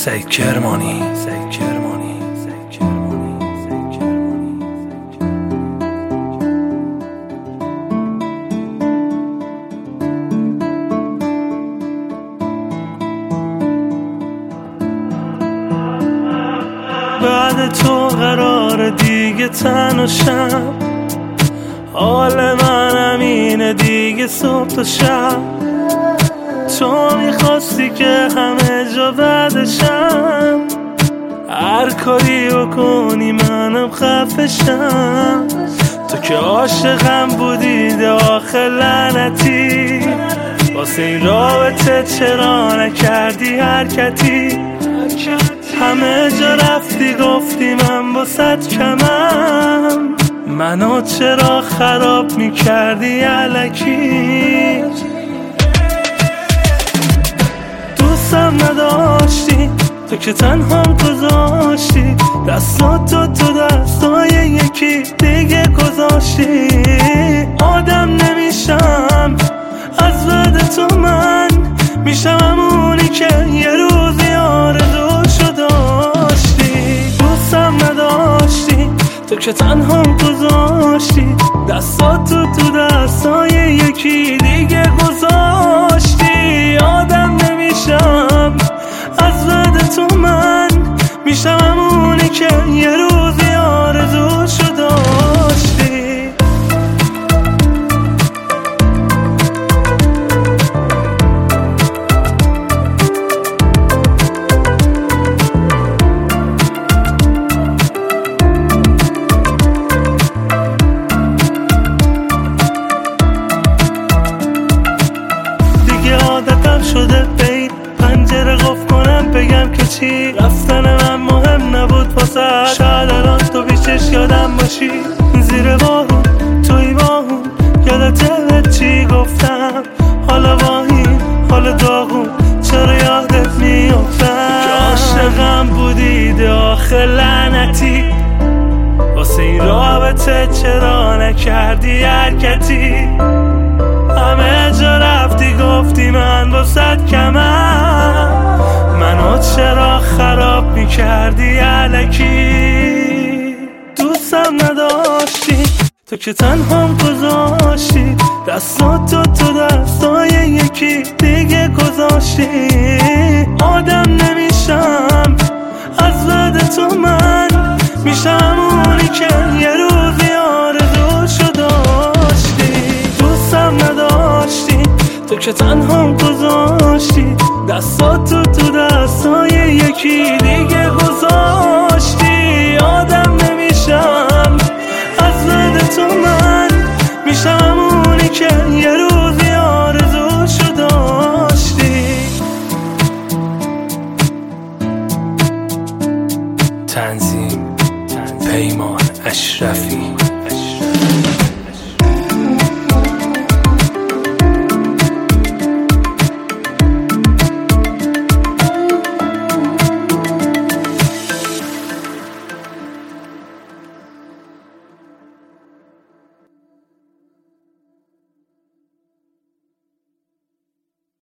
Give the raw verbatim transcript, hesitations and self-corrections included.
سعید کرمانی سعید کرمانی سعید کرمانی سعید کرمانی بعد تو قرار دیگه تنها شم، حال من همینه دیگه صبح تا شب. تو میخواستی که همه جا بعدشم، هر کاری بکنی منم خفشم. تو که عاشقم بودی داخل لعنتی، واسه این رابطه چرا نکردی حرکتی؟ همه جا رفتی گفتی من باست کمم، منو چرا خراب میکردی الکی؟ دوستم نداشتی تو که تنهام گذاشتی، دستاتو تو دستای یکی دیگه گذاشتی. آدم نمیشم از بعد تو، من میشم همونی که یه روزی آرزوشو داشتی. دوستم نداشتی تو که تنهام گذاشتی، دستاتو تو دستای یکی دیگه گذاشتی. آدم نمیشم از بعد تو، من میشم همونی که یه روزی آرزوشو داشتی. عادتم شده بین پنجره قفل کنم بگم که چی، رفتن من مهم نبود واسه. شاید الان تو بیشش یادم باشی، زیر بارون توی باهون یادت چی گفتم. حالا واهی حالا داغون چرا یادت میافتم که عاشقم بودی داخل لعنتی، واسه این رابطه چرا نکردی حرکتی؟ همه جا رفتی گفتی من باست کمم، منو چرا خراب میکردی الکی؟ دوستم نداشتی تو که تنهام گذاشتی، دستاتو تو دستای یکی دیگه گذاشتی. آدم نمیشم از بعد تو، من میشم اونی که یه روزی آرزوشو داشتی. دوستم نداشتی تو که تنهام گذاشتی، دستاتو تو دستای یکی دیگه گذاشتی. آدم نمیشم از بعد تو، من میشم اونی که یه روزی آرزوشو داشتی. تنظیم پیمان اشرفی.